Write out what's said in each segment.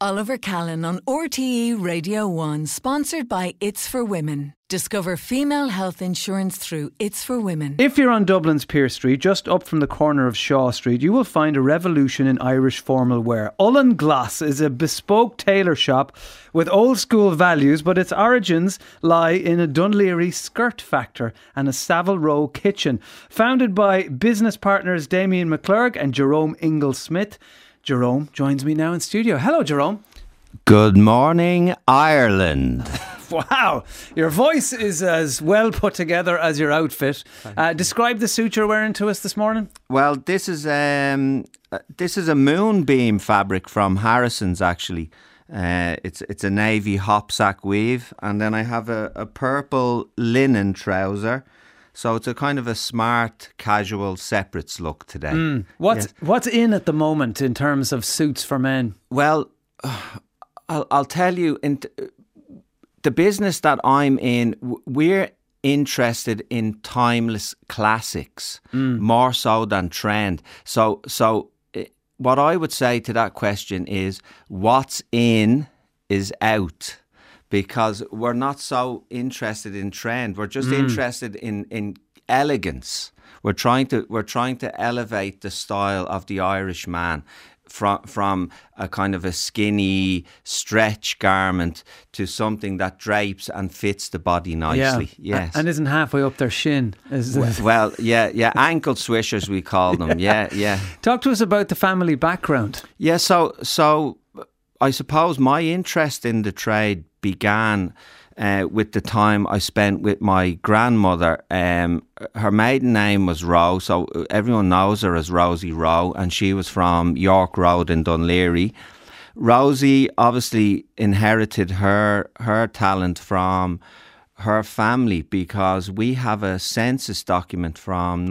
Oliver Callan on RTE Radio 1, sponsored by It's for Women. Discover female health insurance through It's for Women. If you're on Dublin's Pier Street, just up from the corner of Shaw Street, you will find a revolution in Irish formal wear. Ullen Glass is a bespoke tailor shop with old school values, but its origins lie in a Dún Laoghaire skirt factor and a Savile Row kitchen. Founded by business partners Damien McClurg and Jerome Ingle-Smith. Jerome joins me now in studio. Hello, Jerome. Good morning, Ireland. Wow, your voice is as well put together as your outfit. Describe the suit you're wearing to us this morning. Well, this is a moonbeam fabric from Harrison's, actually. It's a navy hopsack weave, and then I have a purple linen trouser. So it's a kind of a smart, casual, separates look today. What's in at the moment in terms of suits for men? Well, I'll tell you, in the business that I'm in, we're interested in timeless classics more so than trend. So what I would say to that question is, what's in is out. Because we're not so interested in trend. We're just interested in elegance. We're trying to elevate the style of the Irish man from a kind of a skinny stretch garment to something that drapes and fits the body nicely. Yeah. Yes. And isn't halfway up their shin. Well, ankle swishers we call them. Yeah. Talk to us about the family background. Yeah, so I suppose my interest in the trade began with the time I spent with my grandmother. Her maiden name was Rowe, so everyone knows her as Rosie Rowe, and she was from York Road in Dún Laoghaire. Rosie obviously inherited her talent from her family, because we have a census document from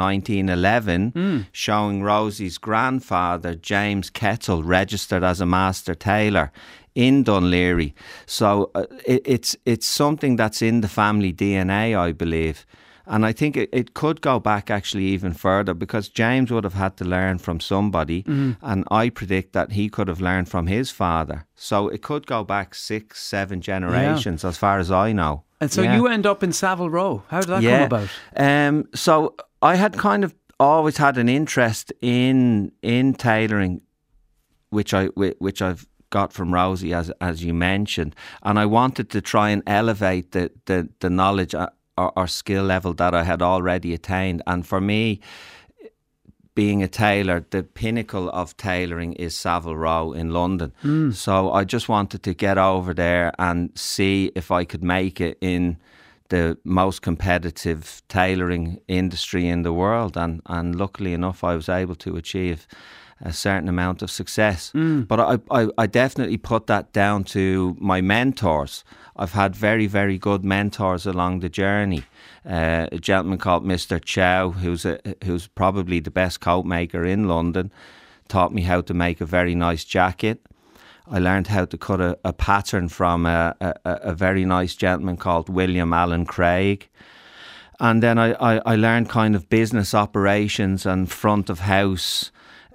1911 showing Rosie's grandfather, James Kettle, registered as a master tailor in Dún Laoghaire. So it's something that's in the family DNA, I believe. And I think it could go back actually even further, because James would have had to learn from somebody, and I predict that he could have learned from his father. So it could go back 6-7 generations as far as I know. And so you end up in Savile Row. How did that come about? So I had kind of always had an interest in tailoring, which I've got from Rosie, as you mentioned, and I wanted to try and elevate the knowledge or skill level that I had already attained. And for me, being a tailor, the pinnacle of tailoring is Savile Row in London. So I just wanted to get over there and see if I could make it in the most competitive tailoring industry in the world. And luckily enough, I was able to achieve a certain amount of success. But I definitely put that down to my mentors. I've had very, very good mentors along the journey. A gentleman called Mr. Chow, who's probably the best coat maker in London, taught me how to make a very nice jacket. I learned how to cut a pattern from a very nice gentleman called William Allen Craig. And then I learned kind of business operations and front of house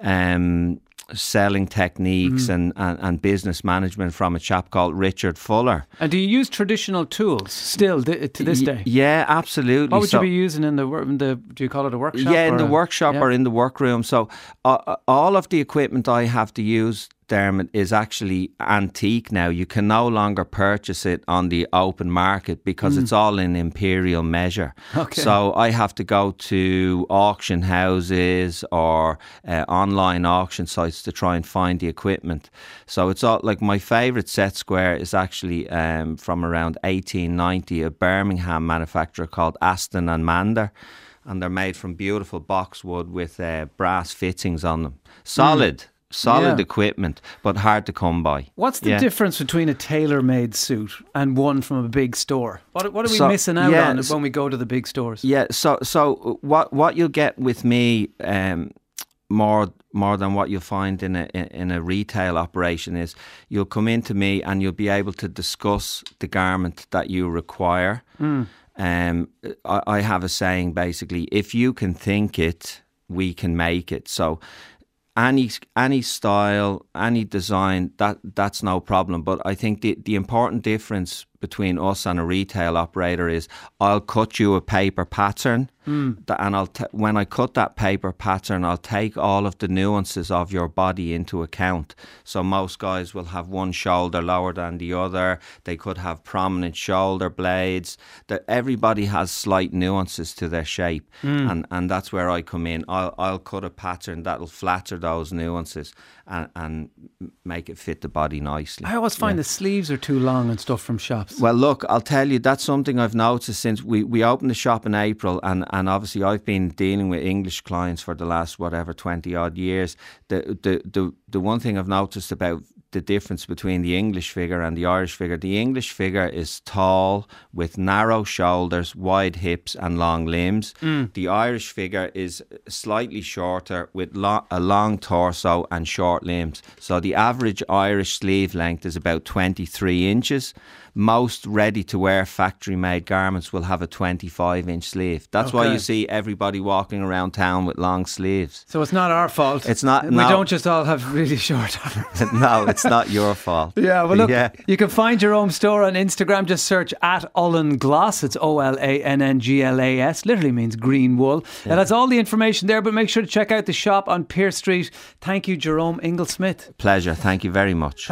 selling techniques and business management from a chap called Richard Fuller. And do you use traditional tools still to this day? Yeah, absolutely. What would you be using in the do you call it a workshop? Yeah, in the workshop or in the workroom. So all of the equipment I have to use, Dermot, is actually antique now. You can no longer purchase it on the open market because it's all in imperial measure. Okay. So I have to go to auction houses or online auction sites to try and find the equipment. So it's all like my favourite set square is actually from around 1890, a Birmingham manufacturer called Aston and Mander. And they're made from beautiful boxwood with brass fittings on them. Solid equipment, but hard to come by. What's the difference between a tailor-made suit and one from a big store? What are we missing out on when we go to the big stores? Yeah, so what you'll get with me more than what you'll find in a retail operation is you'll come into me and you'll be able to discuss the garment that you require. I have a saying basically, if you can think it, we can make it. So any style, any design, that's no problem. But I think the important difference between us and a retail operator is I'll cut you a paper pattern, and when I cut that paper pattern, I'll take all of the nuances of your body into account. So most guys will have one shoulder lower than the other. They could have prominent shoulder blades. Everybody has slight nuances to their shape, and that's where I come in. I'll cut a pattern that'll flatter those nuances and make it fit the body nicely. I always find the sleeves are too long and stuff from shops. Well, look, I'll tell you, that's something I've noticed since we opened the shop in April, and obviously I've been dealing with English clients for the last 20 odd years. The one thing I've noticed about the difference between the English figure and the Irish figure: the English figure is tall with narrow shoulders, wide hips and long limbs. The Irish figure is slightly shorter with a long torso and short limbs. So the average Irish sleeve length is about 23 inches. Most ready-to-wear factory-made garments will have a 25-inch sleeve. That's why you see everybody walking around town with long sleeves. So it's not our fault. It's not. We don't just all have really short arms. No, it's not your fault. Yeah, well look, you can find Jerome's store on Instagram. Just search @Ullanglass. It's OLANNGLAS. Literally means green wool. And that's all the information there, but make sure to check out the shop on Pearse Street. Thank you, Jerome Inglesmith. Pleasure. Thank you very much.